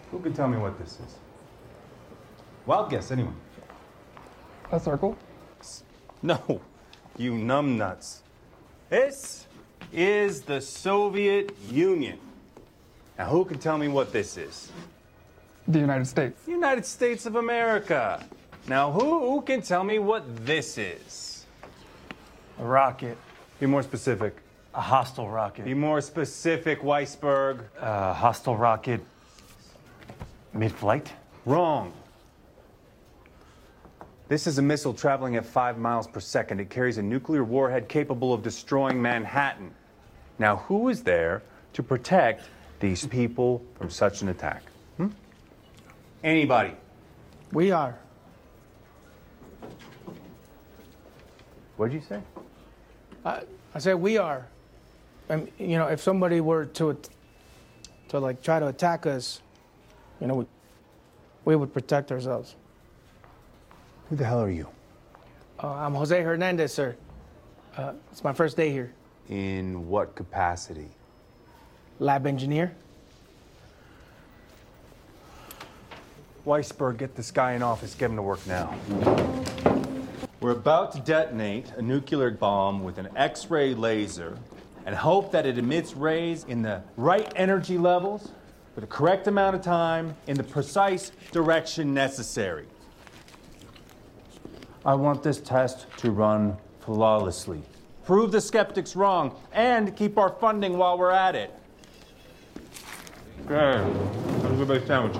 Who can tell me what this is? Wild guess, anyone. A circle? No, you numbnuts. This is the Soviet Union. Now, who can tell me what this is? The United States. United States of America. Now, who can tell me what this is? A rocket. Be more specific. A hostile rocket. Be more specific, Weisberg. A hostile rocket. Mid-flight? Wrong. This is a missile traveling at 5 miles per second. It carries a nuclear warhead capable of destroying Manhattan. Now, who is there to protect these people from such an attack? Anybody? We are. What'd you say? I said we are. And, you know, if somebody were to like try to attack us, you know, we would protect ourselves. Who the hell are you? I'm Jose Hernandez, sir. It's my first day here. In what capacity? Lab engineer. Weisberg, get this guy in office. Get him to work now. We're about to detonate a nuclear bomb with an X-ray laser and hope that it emits rays in the right energy levels for the correct amount of time in the precise direction necessary. I want this test to run flawlessly. Prove the skeptics wrong and keep our funding while we're at it. Okay, have a good sandwich.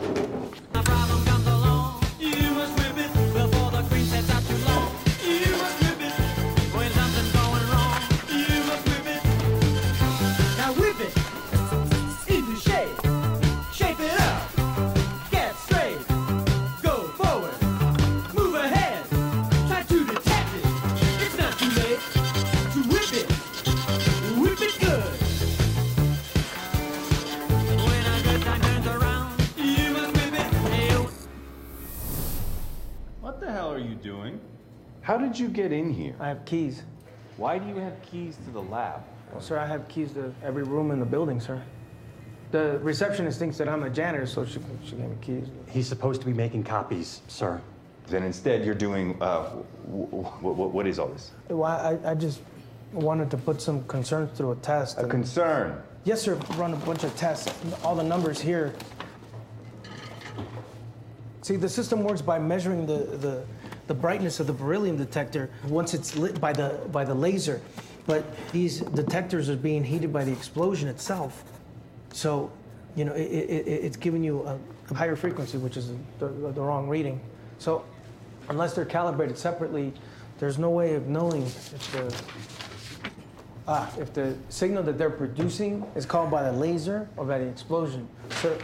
What the hell are you doing? How did you get in here? I have keys. Why do you have keys to the lab? Well, sir, I have keys to every room in the building, sir. The receptionist thinks that I'm a janitor, so she gave me keys. He's supposed to be making copies, sir. Then instead you're doing, what is all this? Well, I just wanted to put some concerns through a test. A concern? Yes, sir. Run a bunch of tests. All the numbers here. See, the system works by measuring the brightness of the beryllium detector once it's lit by the laser. But these detectors are being heated by the explosion itself. So, you know, it's giving you a higher frequency, which is the wrong reading. So, unless they're calibrated separately, there's no way of knowing if the signal that they're producing is caused by the laser or by the explosion. Sir,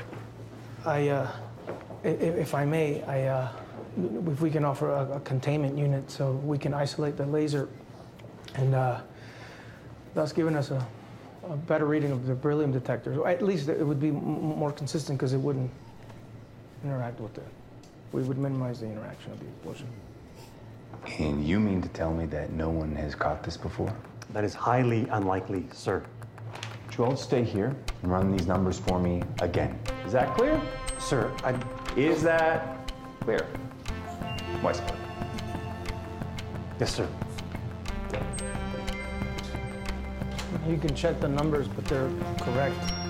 if I may, if we can offer a containment unit so we can isolate the laser and thus giving us a better reading of the beryllium detectors. Or at least it would be more consistent because it wouldn't interact with it. We would minimize the interaction of the explosion. And you mean to tell me that no one has caught this before? That is highly unlikely, sir. Would you all stay here and run these numbers for me again? Is that clear? Sir, Is that clear? Weisberg. Yes, sir. You can check the numbers, but they're correct.